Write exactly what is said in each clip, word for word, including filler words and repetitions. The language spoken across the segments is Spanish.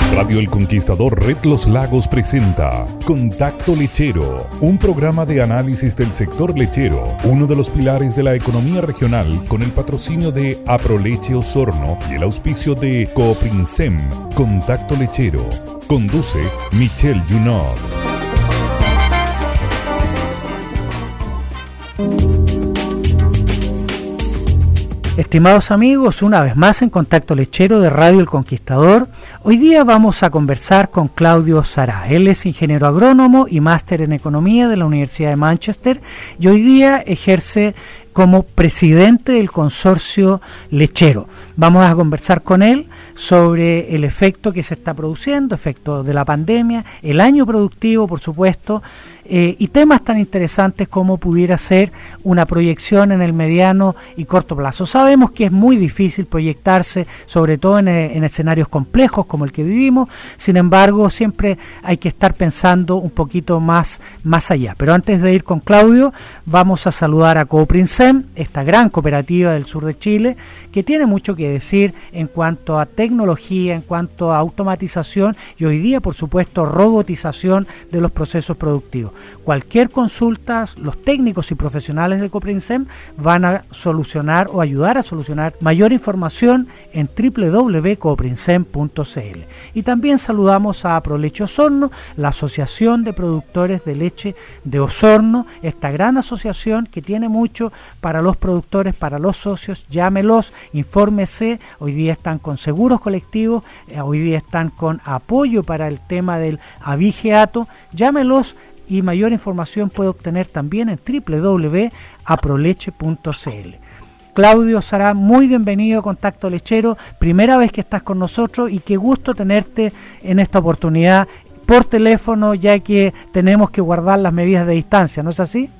Radio El Conquistador Red Los Lagos presenta Contacto Lechero, un programa de análisis del sector lechero, uno de los pilares de la economía regional, con el patrocinio de Aproleche Osorno y el auspicio de Coprinsem. Contacto Lechero. Conduce Michelle Junot. Estimados amigos, una vez más en Contacto Lechero de Radio El Conquistador. Hoy día vamos a conversar con Claudio Sará. Él es ingeniero agrónomo y máster en economía de la Universidad de Manchester y hoy día ejerce como presidente del consorcio lechero. Vamos a conversar con él sobre el efecto que se está produciendo, efecto de la pandemia, el año productivo, por supuesto, eh, y temas tan interesantes como pudiera ser una proyección en el mediano y corto plazo. Sabemos que es muy difícil proyectarse, sobre todo en, en escenarios complejos como el que vivimos, sin embargo, siempre hay que estar pensando un poquito más, más allá. Pero antes de ir con Claudio, vamos a saludar a Coprinsem, esta gran cooperativa del sur de Chile, que tiene mucho que decir en cuanto a tecnología, en cuanto a automatización y hoy día, por supuesto, robotización de los procesos productivos. Cualquier consulta, los técnicos y profesionales de Coprinsem van a solucionar o ayudar a solucionar. Mayor información en doble u doble u doble u punto coprinsem punto c l. Y también saludamos a Aproleche Osorno, la Asociación de Productores de Leche de Osorno, esta gran asociación que tiene mucho para los productores, para los socios. Llámelos, infórmese. Hoy día están con seguros colectivos, eh, hoy día están con apoyo para el tema del abigeato. Llámelos y mayor información puede obtener también en doble u doble u doble u punto aproleche punto c l. Claudio Sará, muy bienvenido a Contacto Lechero, primera vez que estás con nosotros y qué gusto tenerte en esta oportunidad por teléfono, ya que tenemos que guardar las medidas de distancia, ¿no es así?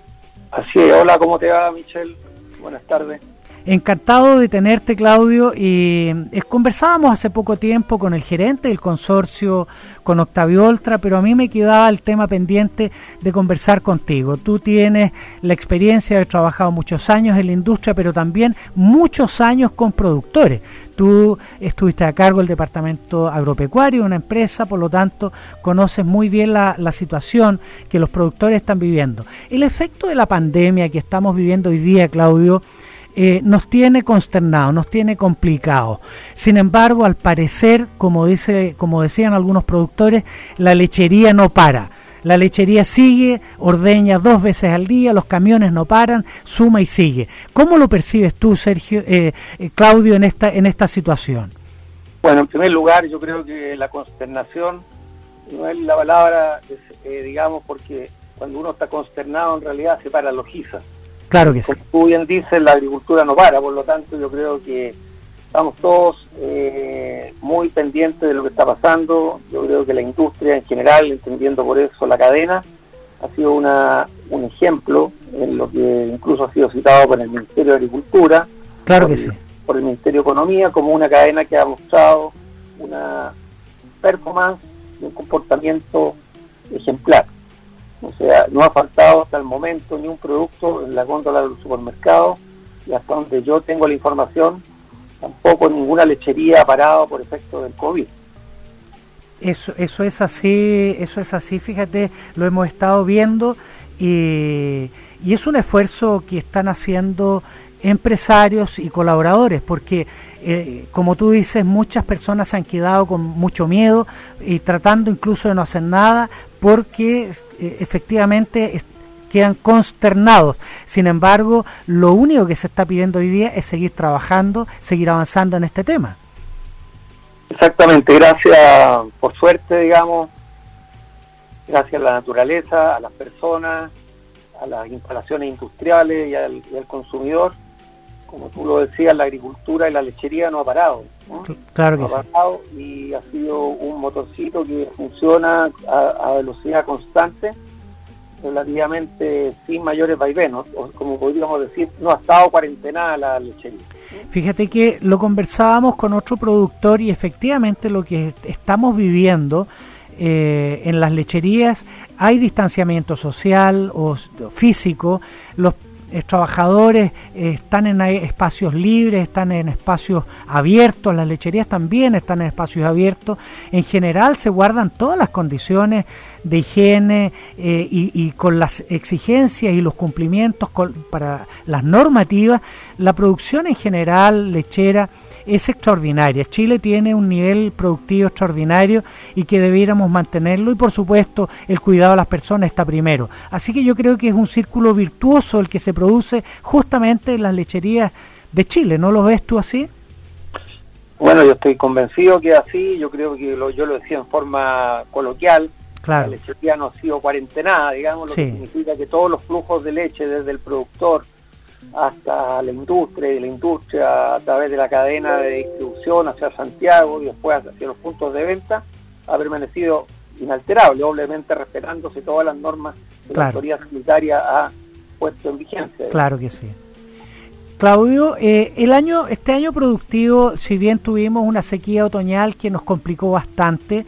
Así es. Hola, ¿cómo te va, Michelle? Buenas tardes. Encantado de tenerte, Claudio, y eh, conversábamos hace poco tiempo con el gerente del consorcio, con Octavio Oltra, pero a mí me quedaba el tema pendiente de conversar contigo. Tú tienes la experiencia de haber trabajado muchos años en la industria, pero también muchos años con productores. Tú estuviste a cargo del departamento agropecuario de una empresa, por lo tanto conoces muy bien la, la situación que los productores están viviendo. El efecto de la pandemia que estamos viviendo hoy día, Claudio, Eh, nos tiene consternados, nos tiene complicados. Sin embargo, al parecer, como dice, como decían algunos productores, la lechería no para. La lechería sigue, ordeña dos veces al día, los camiones no paran, suma y sigue. ¿Cómo lo percibes tú, Sergio, eh, eh, Claudio, en esta en esta situación? Bueno, en primer lugar, yo creo que la consternación no es la palabra, eh, digamos, porque cuando uno está consternado, en realidad se paralogiza. Claro que sí. Como tú bien dices, la agricultura no para, por lo tanto yo creo que estamos todos eh, muy pendientes de lo que está pasando. Yo creo que la industria en general, entendiendo por eso la cadena, ha sido una un ejemplo en lo que incluso ha sido citado por el Ministerio de Agricultura, claro por, que sí, por el Ministerio de Economía, como una cadena que ha mostrado una performance y un comportamiento ejemplar. O sea, no ha faltado hasta el momento ni un producto en la góndola del supermercado, y hasta donde yo tengo la información, tampoco ninguna lechería ha parado por efecto del COVID. Eso, eso es así, eso es así, fíjate, lo hemos estado viendo y, y es un esfuerzo que están haciendo empresarios y colaboradores, porque eh, como tú dices, muchas personas se han quedado con mucho miedo y tratando incluso de no hacer nada porque eh, efectivamente est- quedan consternados. Sin embargo, lo único que se está pidiendo hoy día es seguir trabajando, seguir avanzando en este tema. Exactamente, gracias, por suerte, digamos, gracias a la naturaleza, a las personas, a las instalaciones industriales y al, y al consumidor. Como tú lo decías, la agricultura y la lechería no ha parado, ¿no? Claro que no ha sí. parado, y ha sido un motorcito que funciona a, a velocidad constante, relativamente sin mayores vaivenes, o como podríamos decir, no ha estado cuarentenada la lechería. Fíjate que lo conversábamos con otro productor y efectivamente lo que estamos viviendo eh, en las lecherías, hay distanciamiento social o físico, los eh, trabajadores eh, están en espacios libres, están en espacios abiertos, las lecherías también están en espacios abiertos. En general se guardan todas las condiciones de higiene eh, y, y con las exigencias y los cumplimientos con, para las normativas. La producción en general lechera es extraordinaria. Chile tiene un nivel productivo extraordinario y que debiéramos mantenerlo, y por supuesto el cuidado de las personas está primero. Así que yo creo que es un círculo virtuoso el que se produce justamente en las lecherías de Chile. ¿No lo ves tú así? Bueno, yo estoy convencido que es así. Yo creo que lo, yo lo decía en forma coloquial. Claro. La lechería no ha sido cuarentenada, digamos, lo sí. que significa que todos los flujos de leche desde el productor hasta la industria y de la industria a través de la cadena de distribución hacia Santiago y después hacia los puntos de venta ha permanecido inalterable, obviamente respetándose todas las normas que claro. la autoridad sanitaria ha puesto en vigencia. Claro que sí. Claudio, eh, el año, este año productivo, si bien tuvimos una sequía otoñal que nos complicó bastante,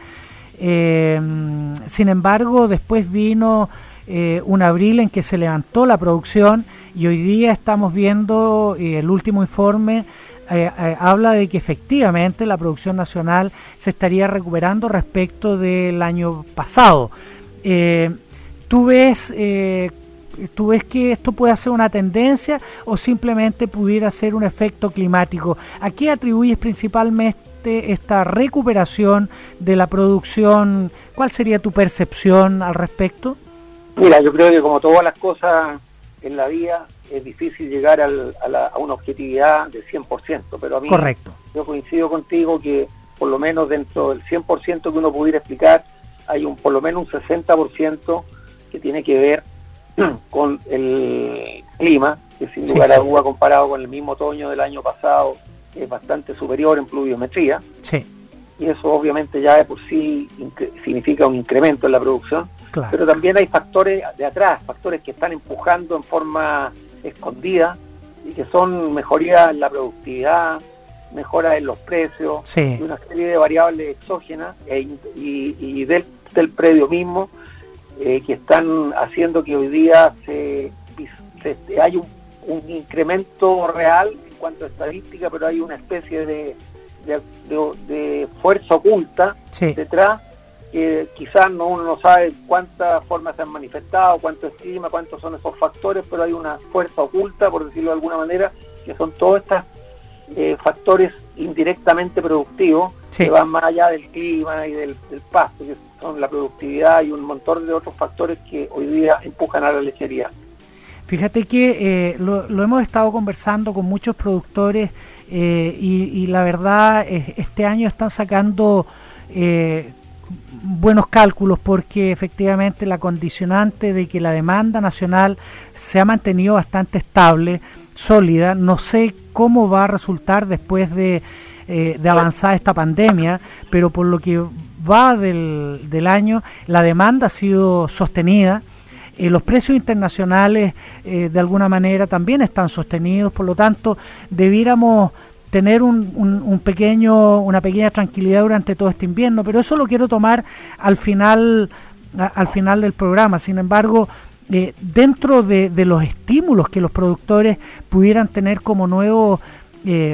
eh, sin embargo después vino Eh, un abril en que se levantó la producción y hoy día estamos viendo eh, el último informe eh, eh, habla de que efectivamente la producción nacional se estaría recuperando respecto del año pasado. Eh, ¿tú ves eh, tú ves que esto puede ser una tendencia o simplemente pudiera ser un efecto climático? ¿A qué atribuyes principalmente esta recuperación de la producción? ¿Cuál sería tu percepción al respecto? Mira, yo creo que como todas las cosas en la vida es difícil llegar al, a, la, a una objetividad del cien por ciento, pero a mí Correcto. Yo coincido contigo que por lo menos dentro del cien por ciento que uno pudiera explicar hay un por lo menos un sesenta por ciento que tiene que ver con el clima, que sin lugar sí, a duda sí. comparado con el mismo otoño del año pasado es bastante superior en pluviometría. Sí. Y eso obviamente ya de por sí significa un incremento en la producción. Claro. Pero también hay factores de atrás, factores que están empujando en forma escondida y que son mejorías en la productividad, mejoras en los precios, sí. y una serie de variables exógenas e, y, y del, del predio mismo eh, que están haciendo que hoy día se, se hay un, un incremento real en cuanto a estadística, pero hay una especie de, de, de, de fuerza oculta sí. detrás, que quizás no, uno no sabe cuántas formas se han manifestado, cuánto es clima, cuántos son esos factores, pero hay una fuerza oculta, por decirlo de alguna manera, que son todos estos eh, factores indirectamente productivos, sí. que van más allá del clima y del, del pasto, que son la productividad y un montón de otros factores que hoy día empujan a la lechería. Fíjate que eh, lo, lo hemos estado conversando con muchos productores eh, y, y la verdad eh, este año están sacando eh, buenos cálculos porque efectivamente la condicionante de que la demanda nacional se ha mantenido bastante estable, sólida. No sé cómo va a resultar después de, eh, de avanzar esta pandemia, pero por lo que va del, del año la demanda ha sido sostenida. Eh, los precios internacionales eh, de alguna manera también están sostenidos, por lo tanto debiéramos tener un, un, un pequeño, una pequeña tranquilidad durante todo este invierno, pero eso lo quiero tomar al final, a, al final del programa. Sin embargo, eh, dentro de, de los estímulos que los productores pudieran tener como nuevo eh,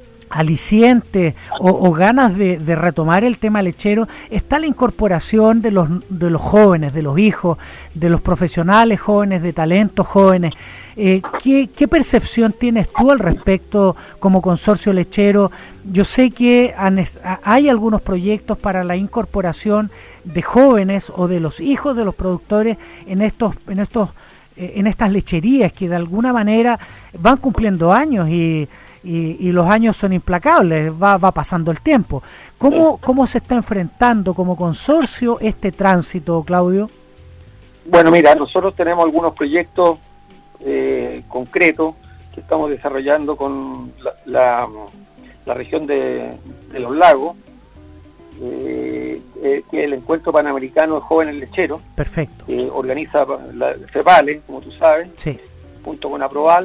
aliciente o, o ganas de, de retomar el tema lechero, está la incorporación de los de los jóvenes, de los hijos, de los profesionales jóvenes, de talentos jóvenes. Eh, ¿qué, ¿Qué percepción tienes tú al respecto como consorcio lechero? Yo sé que han, hay algunos proyectos para la incorporación de jóvenes o de los hijos de los productores en estos en estos eh, en estas lecherías que de alguna manera van cumpliendo años y Y, y los años son implacables, va, va pasando el tiempo. ¿Cómo, ¿Cómo se está enfrentando como consorcio este tránsito, Claudio? Bueno, mira, nosotros tenemos algunos proyectos eh, concretos que estamos desarrollando con la, la, la región de, de los lagos, eh, eh, que es el Encuentro Panamericano de Jóvenes Lecheros. Perfecto. Que organiza la FEPALE, como tú sabes, sí. junto con APROVAL,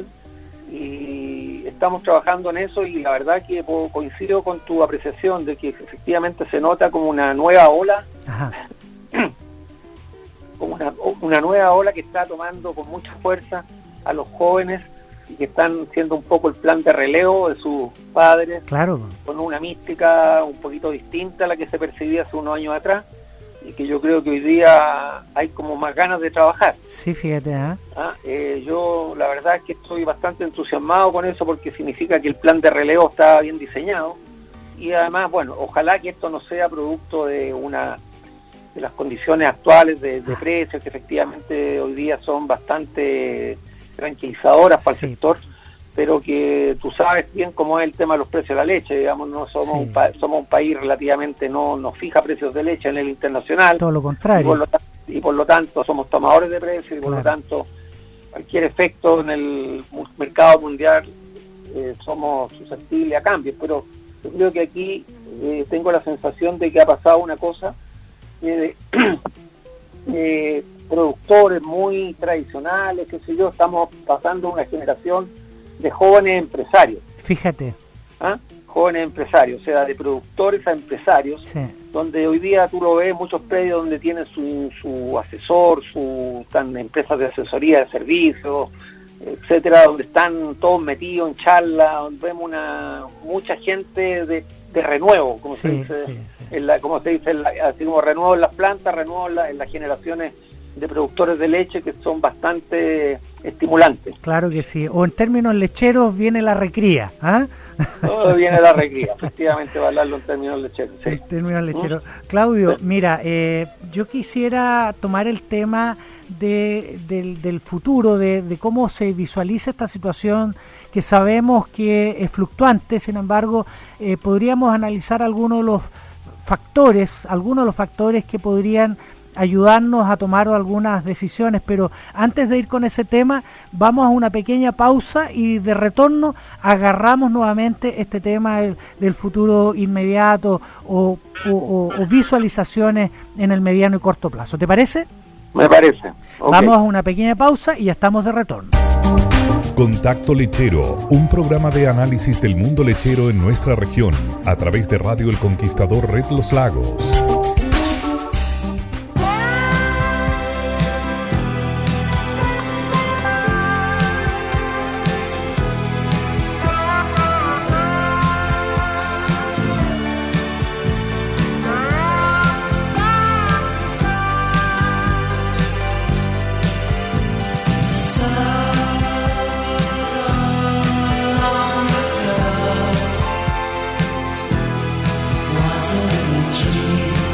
y estamos trabajando en eso, y la verdad que coincido con tu apreciación de que efectivamente se nota como una nueva ola, Ajá. como una, una nueva ola que está tomando con mucha fuerza a los jóvenes y que están siendo un poco el plan de relevo de sus padres, claro, con una mística un poquito distinta a la que se percibía hace unos años atrás, y que yo creo que hoy día hay como más ganas de trabajar. Sí, fíjate, ¿eh? ¿Ah? Eh, yo la verdad es que estoy bastante entusiasmado con eso, porque significa que el plan de relevo está bien diseñado, y además, bueno, ojalá que esto no sea producto de una de las condiciones actuales de, de precios, que efectivamente hoy día son bastante tranquilizadoras para sí. el sector, pero que tú sabes bien cómo es el tema de los precios de la leche, digamos, no somos sí. un pa- somos un país relativamente no nos fija precios de leche en el internacional, todo lo contrario, y por lo, ta- y por lo tanto somos tomadores de precios, y por claro. lo tanto cualquier efecto en el mercado mundial eh, somos susceptibles a cambios, pero yo creo que aquí eh, tengo la sensación de que ha pasado una cosa eh, de eh, productores muy tradicionales, qué sé yo, estamos pasando una generación de jóvenes empresarios. Fíjate. ¿Ah? Jóvenes empresarios, o sea, de productores a empresarios, sí. donde hoy día tú lo ves, muchos predios donde tienen su, su asesor, su están empresas de asesoría de servicios, etcétera, donde están todos metidos en charla, donde vemos una mucha gente de, de renuevo, como sí, se dice, sí, sí. En la, como se dice, en la, así como renuevo en las plantas, renuevo en, la, en las generaciones de productores de leche, que son bastante estimulantes. Claro que sí, o en términos lecheros viene la recría, ¿ah? Todo viene la recría, efectivamente, va a hablarlo en términos lecheros. Sí. En términos lecheros. ¿Mm? Claudio, sí. mira, eh, yo quisiera tomar el tema de, del, del futuro, de, de cómo se visualiza esta situación, que sabemos que es fluctuante, sin embargo, eh, podríamos analizar algunos de los factores, algunos de los factores que podrían ayudarnos a tomar algunas decisiones, pero antes de ir con ese tema, vamos a una pequeña pausa y de retorno agarramos nuevamente este tema del, del futuro inmediato o, o, o, o visualizaciones en el mediano y corto plazo. ¿Te parece? Me parece. Okay. Vamos a una pequeña pausa y ya estamos de retorno. Contacto Lechero, un programa de análisis del mundo lechero en nuestra región, a través de Radio El Conquistador Red Los Lagos. Was it a dream?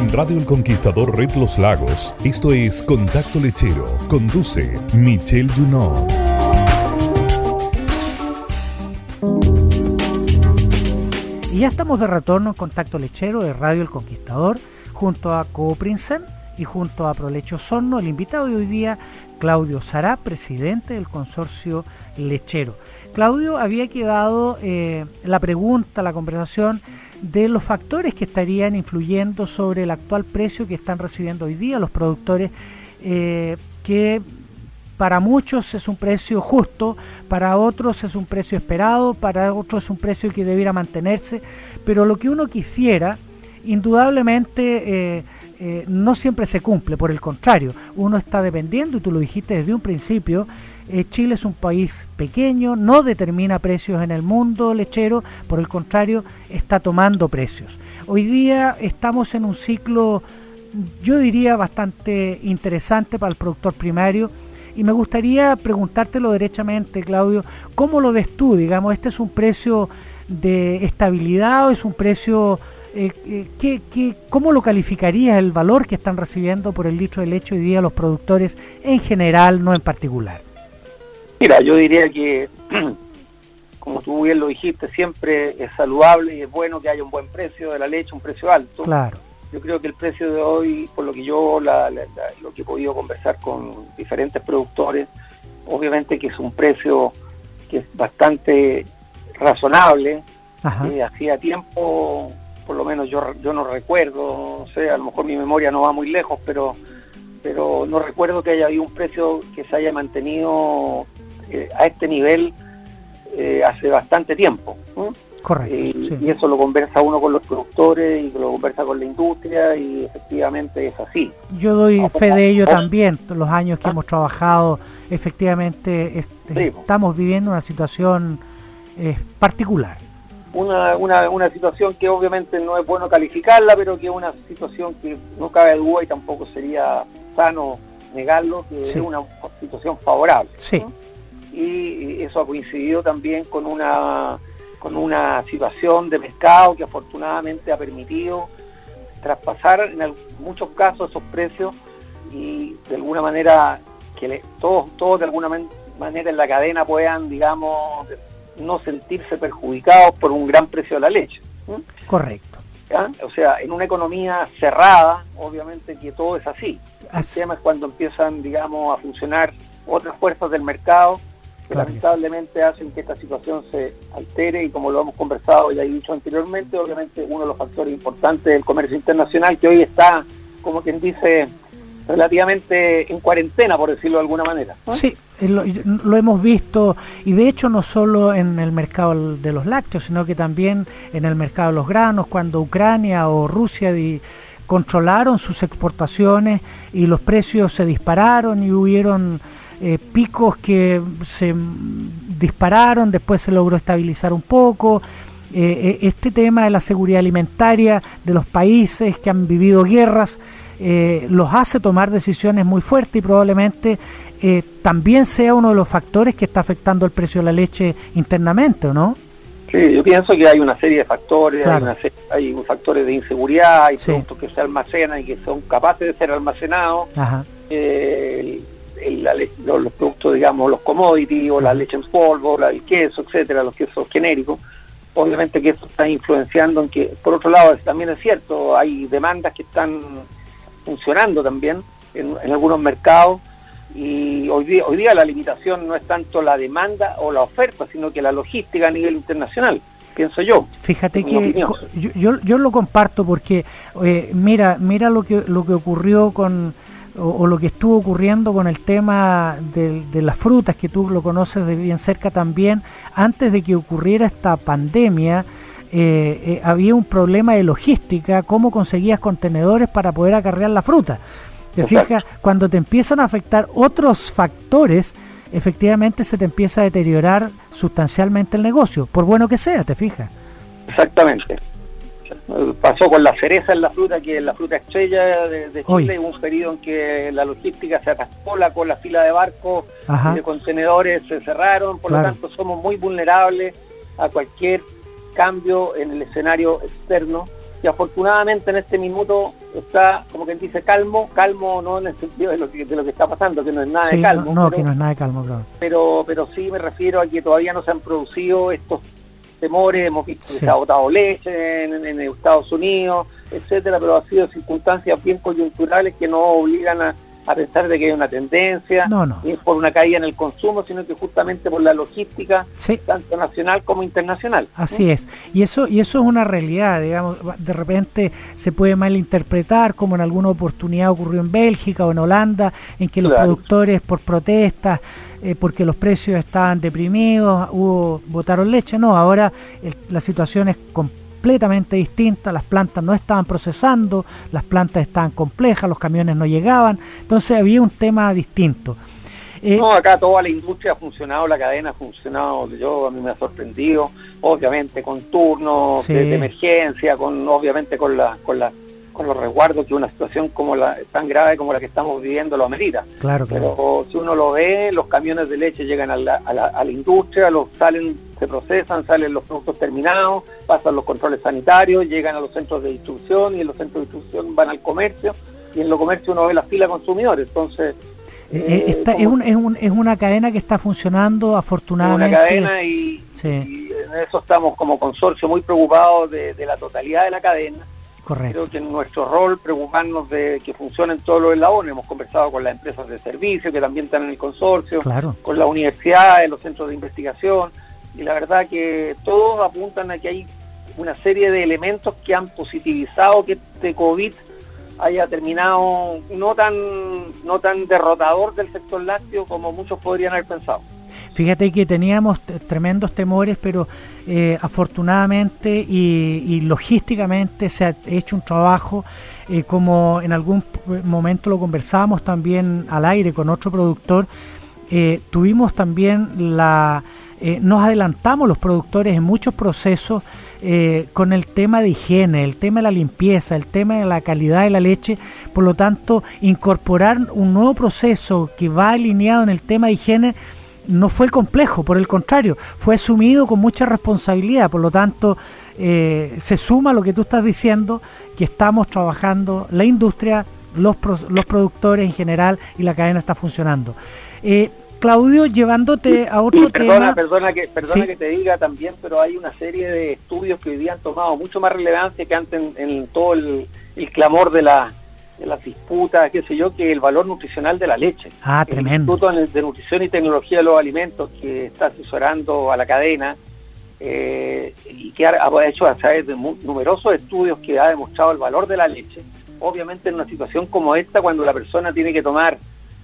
En Radio El Conquistador Red Los Lagos, esto es Contacto Lechero. Conduce Michelle Junot. Y ya estamos de retorno en Contacto Lechero de Radio El Conquistador, junto a Cooprinsen y junto a Prolecho Osorno. El invitado de hoy día, Claudio Sará, presidente del consorcio lechero. Claudio, había quedado eh, la pregunta, la conversación de los factores que estarían influyendo sobre el actual precio que están recibiendo hoy día los productores, eh, que para muchos es un precio justo, para otros es un precio esperado, para otros es un precio que debiera mantenerse, pero lo que uno quisiera, indudablemente, eh, eh, no siempre se cumple. Por el contrario, uno está dependiendo, y tú lo dijiste desde un principio, eh, Chile es un país pequeño, no determina precios en el mundo lechero, por el contrario, está tomando precios. Hoy día estamos en un ciclo, yo diría, bastante interesante para el productor primario, y me gustaría preguntártelo derechamente, Claudio, ¿cómo lo ves tú? Digamos, ¿este es un precio de estabilidad o es un precio... Eh, eh, ¿qué, qué, ¿Cómo lo calificarías el valor que están recibiendo por el litro de leche hoy día los productores en general, no en particular? Mira, yo diría que, como tú bien lo dijiste, siempre es saludable y es bueno que haya un buen precio de la leche, un precio alto. Claro. Yo creo que el precio de hoy, por lo que yo la, la, la, lo que he podido conversar con diferentes productores, obviamente que es un precio que es bastante razonable. Eh, hacía tiempo, por lo menos yo yo no recuerdo, no sé, a lo mejor mi memoria no va muy lejos, pero pero no recuerdo que haya habido un precio que se haya mantenido eh, a este nivel eh, hace bastante tiempo, ¿no? Correcto. Y, sí. y eso lo conversa uno con los productores y lo conversa con la industria, y efectivamente es así. Yo doy Ahora, fe de ello ahora, también, los años que ah, hemos trabajado, efectivamente este, sí, estamos viviendo una situación eh, particular. Una, una, una situación que obviamente no es bueno calificarla, pero que es una situación que no cabe duda y tampoco sería sano negarlo, que sí, es una situación favorable, sí, ¿no? Y eso ha coincidido también con una con una situación de mercado que afortunadamente ha permitido traspasar en el, muchos casos esos precios, y de alguna manera que le, todos todos de alguna man, manera en la cadena puedan, digamos, no sentirse perjudicados por un gran precio de la leche. ¿Mm? Correcto. ¿Ya? O sea, en una economía cerrada, obviamente que todo es así. así. El tema es cuando empiezan, digamos, a funcionar otras fuerzas del mercado que claro lamentablemente que sí, hacen que esta situación se altere, y como lo hemos conversado y he dicho anteriormente, obviamente uno de los factores importantes del comercio internacional, que hoy está, como quien dice, relativamente en cuarentena, por decirlo de alguna manera, ¿no? Sí, lo, lo hemos visto, y de hecho no solo en el mercado de los lácteos, sino que también en el mercado de los granos, cuando Ucrania o Rusia di, controlaron sus exportaciones y los precios se dispararon y hubieron eh, picos que se dispararon, después se logró estabilizar un poco. Eh, este tema de la seguridad alimentaria de los países que han vivido guerras eh, los hace tomar decisiones muy fuertes, y probablemente eh, también sea uno de los factores que está afectando el precio de la leche internamente, ¿o no? Sí, yo pienso que hay una serie de factores, claro, hay, una serie, hay factores de inseguridad, hay sí, productos que se almacenan y que son capaces de ser almacenados, eh, el, el, la, los, los productos, digamos, los commodities, o la leche en polvo, la, el queso, etcétera, los quesos genéricos. Obviamente que esto está influenciando en que, por otro lado, también es cierto, hay demandas que están funcionando también en, en algunos mercados, y hoy día, hoy día la limitación no es tanto la demanda o la oferta, sino que la logística a nivel internacional, pienso yo. Fíjate que yo, yo, yo lo comparto porque, eh, mira, mira lo que, lo que ocurrió con... o lo que estuvo ocurriendo con el tema de, de las frutas, que tú lo conoces de bien cerca también. Antes de que ocurriera esta pandemia, eh, eh, había un problema de logística, cómo conseguías contenedores para poder acarrear la fruta. ¿Te fijas? Cuando te empiezan a afectar otros factores, efectivamente se te empieza a deteriorar sustancialmente el negocio, por bueno que sea, ¿te fijas? Exactamente. Pasó con la cereza en la fruta, que es la fruta estrella de, de Chile, hubo un periodo en que la logística se atascó, la con la fila de barcos y de contenedores se cerraron, por claro, lo tanto somos muy vulnerables a cualquier cambio en el escenario externo, y afortunadamente en este minuto está, como quien dice, calmo, calmo no en el sentido de lo que, de lo que está pasando, que no es nada sí, de calmo. No, pero, que no es nada de calmo, claro. Pero, pero sí me refiero a que todavía no se han producido estos temores, hemos visto que sí. se ha botado leche en, en, en Estados Unidos, etcétera, pero ha sido circunstancias bien coyunturales que no obligan a, a pensar de que hay una tendencia, no, no. ni por una caída en el consumo, sino que justamente por la logística, sí. tanto nacional como internacional. Así ¿sí? es, y eso y eso es una realidad, digamos, de repente se puede malinterpretar, como en alguna oportunidad ocurrió en Bélgica o en Holanda, en que los claro. productores por protestas, eh, porque los precios estaban deprimidos, hubo botaron leche. No, ahora el, la situación es completamente completamente distinta, las plantas no estaban procesando, las plantas estaban complejas, los camiones no llegaban, entonces había un tema distinto. Eh, no, acá toda la industria ha funcionado, la cadena ha funcionado, yo a mí me ha sorprendido, obviamente con turnos sí. de, de emergencia, con obviamente con la, con la con los resguardos que una situación como la tan grave como la que estamos viviendo lo amerita. Claro, claro. Pero si uno lo ve, los camiones de leche llegan a la, a la, a la industria, los salen, se procesan, salen los productos terminados, pasan los controles sanitarios, llegan a los centros de distribución y en los centros de distribución van al comercio y en los comercios uno ve la fila de consumidores. Entonces eh, esta, es, un, es, un, es una cadena que está funcionando afortunadamente. Es una cadena y, sí. y en eso estamos como consorcio muy preocupados de, de la totalidad de la cadena. Correcto. Creo que en nuestro rol preocuparnos de que funcionen todos los eslabones. Hemos conversado con las empresas de servicio que también están en el consorcio, claro. con las universidades, los centros de investigación, y la verdad que todos apuntan a que hay una serie de elementos que han positivizado que este COVID haya terminado no tan, no tan derrotador del sector lácteo como muchos podrían haber pensado. Fíjate que teníamos t- tremendos temores, pero eh, afortunadamente y, y logísticamente se ha hecho un trabajo, eh, como en algún momento lo conversábamos también al aire con otro productor, eh, tuvimos también la... Eh, nos adelantamos los productores en muchos procesos eh, con el tema de higiene, el tema de la limpieza, el tema de la calidad de la leche. Por lo tanto, incorporar un nuevo proceso que va alineado en el tema de higiene no fue complejo, por el contrario, fue asumido con mucha responsabilidad. Por lo tanto, eh, se suma lo que tú estás diciendo, que estamos trabajando, la industria, los, pro, los productores en general, y la cadena está funcionando. Eh, Claudio, llevándote a otro sí, perdona, tema... Perdona, que, perdona sí. que te diga también, pero hay una serie de estudios que hoy día han tomado mucho más relevancia que antes en, en todo el, el clamor de la... de las disputas, qué sé yo, que el valor nutricional de la leche. Ah, tremendo. El Instituto de Nutrición y Tecnología de los Alimentos, que está asesorando a la cadena, eh, y que ha, ha hecho a través de muy, numerosos estudios que ha demostrado el valor de la leche. Obviamente en una situación como esta, cuando la persona tiene que tomar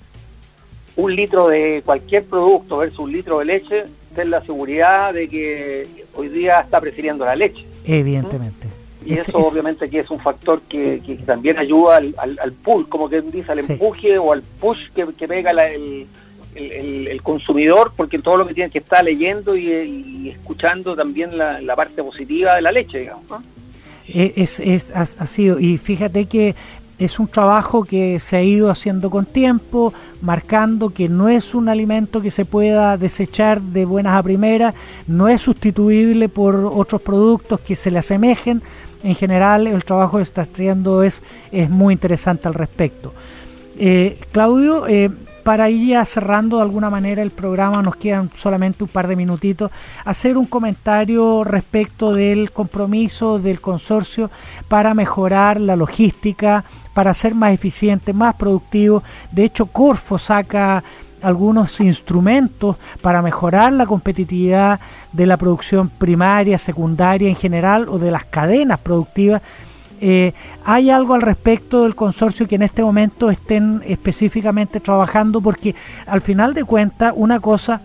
un litro de cualquier producto versus un litro de leche, ten la seguridad de que hoy día está prefiriendo la leche. Evidentemente. ¿Mm? Y es, eso es, obviamente que es un factor que, que también ayuda al, al, al pull, como que dice, al sí. empuje o al push que, que pega la, el, el, el, el consumidor, porque todo lo que tiene que estar leyendo y, y escuchando también la, la parte positiva de la leche, digamos, ¿no? Es, es, ha, ha sido, y fíjate que es un trabajo que se ha ido haciendo con tiempo, marcando que no es un alimento que se pueda desechar de buenas a primeras, no es sustituible por otros productos que se le asemejen. En general, el trabajo que está haciendo es, es muy interesante al respecto. Eh, Claudio, eh, para ir ya cerrando de alguna manera el programa, nos quedan solamente un par de minutitos, hacer un comentario respecto del compromiso del consorcio para mejorar la logística, para ser más eficiente, más productivo. De hecho, Corfo saca algunos instrumentos para mejorar la competitividad de la producción primaria, secundaria en general, o de las cadenas productivas. Eh, ¿Hay algo al respecto del consorcio que en este momento estén específicamente trabajando? Porque al final de cuentas, una cosa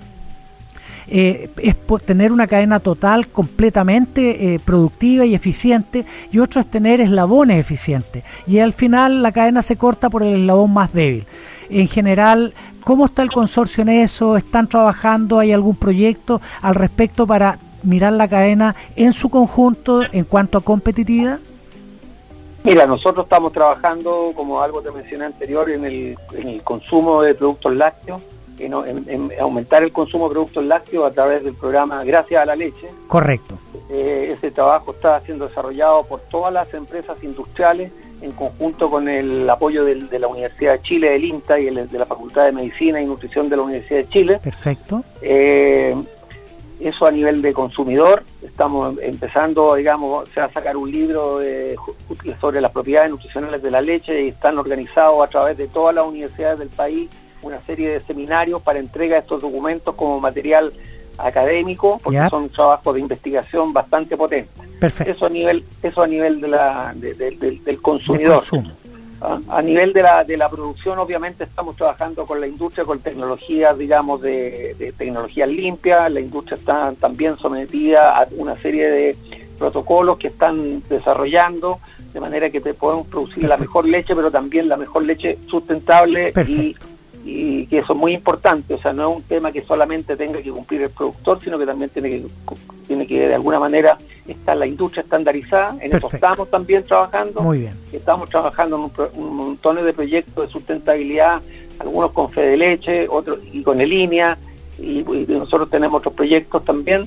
eh, es tener una cadena total completamente eh, productiva y eficiente, y otro es tener eslabones eficientes, y al final la cadena se corta por el eslabón más débil. En general, ¿cómo está el consorcio en eso? ¿Están trabajando? ¿Hay algún proyecto al respecto para mirar la cadena en su conjunto en cuanto a competitividad? Mira, nosotros estamos trabajando, como algo te mencioné anterior, en el, en el consumo de productos lácteos, en, en, en aumentar el consumo de productos lácteos a través del programa Gracias a la Leche. Correcto. Eh, ese trabajo está siendo desarrollado por todas las empresas industriales en conjunto con el apoyo del, de la Universidad de Chile, del INTA y el, de la Facultad de Medicina y Nutrición de la Universidad de Chile. Perfecto. Eh, eso a nivel de consumidor. Estamos empezando, digamos, se va a sacar un libro de, sobre las propiedades nutricionales de la leche, y están organizados a través de todas las universidades del país una serie de seminarios para entrega de estos documentos como material académico, porque yep. son trabajos de investigación bastante potentes. Perfecto. Eso a nivel, eso a nivel de la, de, de, de, del consumidor. De consumo. ¿Ah? A nivel de la, de la producción, obviamente estamos trabajando con la industria, con tecnologías, digamos, de, de tecnologías limpias. La industria está también sometida a una serie de protocolos que están desarrollando, de manera que te podemos producir Perfecto. La mejor leche, pero también la mejor leche sustentable. Perfecto. y, y que eso es muy importante. O sea, no es un tema que solamente tenga que cumplir el productor, sino que también tiene que, tiene que de alguna manera está la industria estandarizada. En Perfecto. Eso estamos también trabajando. Muy bien. Estamos trabajando en un, un montón de proyectos de sustentabilidad, algunos con Fede Leche, otros y con el INEA, y, y nosotros tenemos otros proyectos también,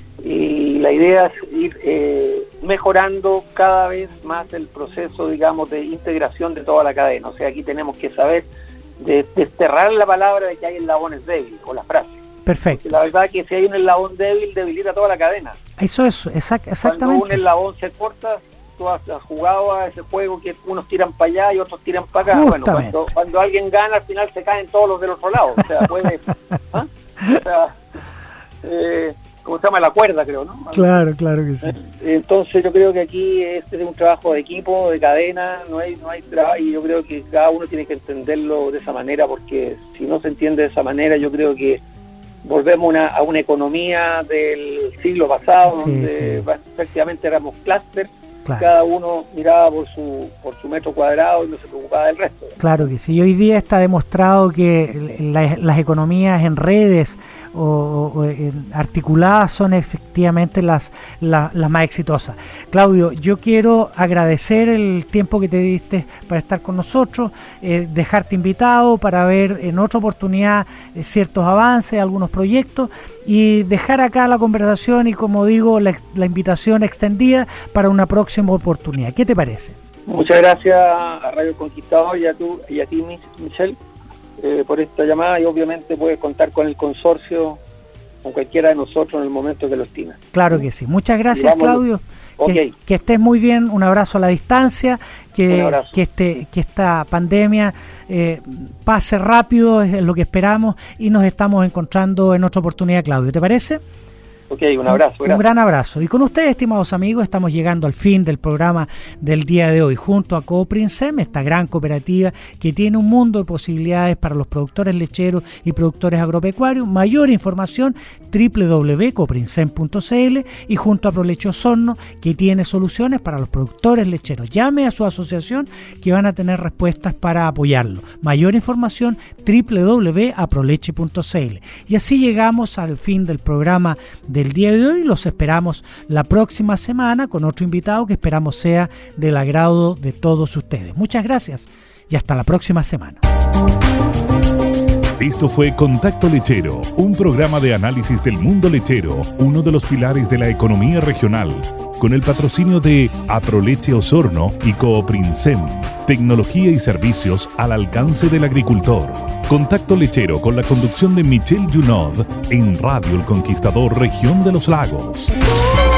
y la idea es ir eh, mejorando cada vez más el proceso, digamos, de integración de toda la cadena. O sea, aquí tenemos que saber de, desterrar la palabra de que hay eslabones débiles, o la frase. Perfecto. Porque la verdad es que si hay un eslabón débil, debilita toda la cadena. Eso es, exact, exactamente. Cuando un eslabón se corta, tú has, has jugado a ese juego que unos tiran para allá y otros tiran para acá. Bueno, cuando, cuando alguien gana, al final se caen todos los del otro lado. O sea, puede... ¿ah? O sea, eh, ¿cómo se llama? La cuerda, creo, ¿no? Claro, claro que sí. Entonces yo creo que aquí este es un trabajo de equipo, de cadena, no hay no hay trabajo, y yo creo que cada uno tiene que entenderlo de esa manera, porque si no se entiende de esa manera, yo creo que volvemos una, a una economía del siglo pasado, sí, donde sí. prácticamente éramos clúster, claro. Cada uno miraba por su por su metro cuadrado y no se preocupaba del resto. Claro que sí, hoy día está demostrado que la, las economías en redes o, o en articuladas son efectivamente las, las, las más exitosas. Claudio, yo quiero agradecer el tiempo que te diste para estar con nosotros, eh, dejarte invitado para ver en otra oportunidad eh, ciertos avances, algunos proyectos, y dejar acá la conversación y, como digo, la, la invitación extendida para una próxima oportunidad. ¿Qué te parece? Muchas gracias a Radio Conquistador y a, tú, y a ti, Michelle, eh, por esta llamada, y obviamente puedes contar con el consorcio, con cualquiera de nosotros en el momento que lo estima. Claro que sí. Muchas gracias, Claudio. Okay. Que, que estés muy bien, un abrazo a la distancia, que, que, este, que esta pandemia eh, pase rápido, es lo que esperamos, y nos estamos encontrando en otra oportunidad, Claudio. ¿Te parece? Ok, un abrazo. Un, un gran abrazo. Y con ustedes, estimados amigos, estamos llegando al fin del programa del día de hoy, junto a Coprinsem, esta gran cooperativa que tiene un mundo de posibilidades para los productores lecheros y productores agropecuarios. Mayor información, doble u doble u doble u punto coprinsem punto c l, y junto a Proleche Osorno, que tiene soluciones para los productores lecheros. Llame a su asociación, que van a tener respuestas para apoyarlo. Mayor información, doble u doble u doble u punto aproleche punto c l. Y así llegamos al fin del programa de el día de hoy. Los esperamos la próxima semana con otro invitado que esperamos sea del agrado de todos ustedes. Muchas gracias y hasta la próxima semana. Esto fue Contacto Lechero, un programa de análisis del mundo lechero, uno de los pilares de la economía regional, con el patrocinio de Aproleche Osorno y Coprinsem, tecnología y servicios al alcance del agricultor. Contacto Lechero con la conducción de Michelle Junod en Radio El Conquistador, Región de los Lagos.